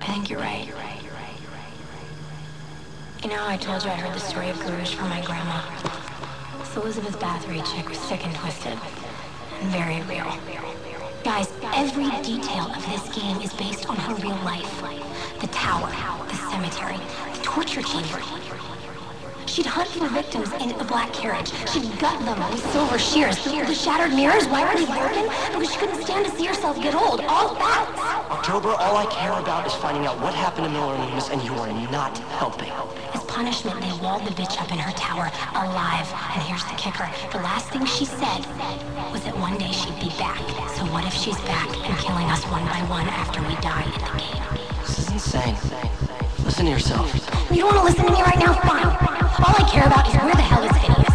think you're right. You know, I told you I heard the story of Gurush from my grandma. This Elizabeth Bathory chick was sick and twisted. And very real. Guys, every detail of this game is based on her real life. The tower, the cemetery, the torture chamber. She'd hunt for victims in a black carriage. She'd gut them with silver shears. The shattered mirrors, why were they broken? Because she couldn't stand to see herself get old. All facts. October, all I care about is finding out what happened to Miller Loomis, and you are not helping. As punishment, they walled the bitch up in her tower, alive. And here's the kicker. The last thing she said was that one day she'd be back. So what if she's back and killing us one by one after we die in the game? This is insane. Listen to yourself. You don't want to listen to me right now? Fine. All I care about is where the hell is Vinny?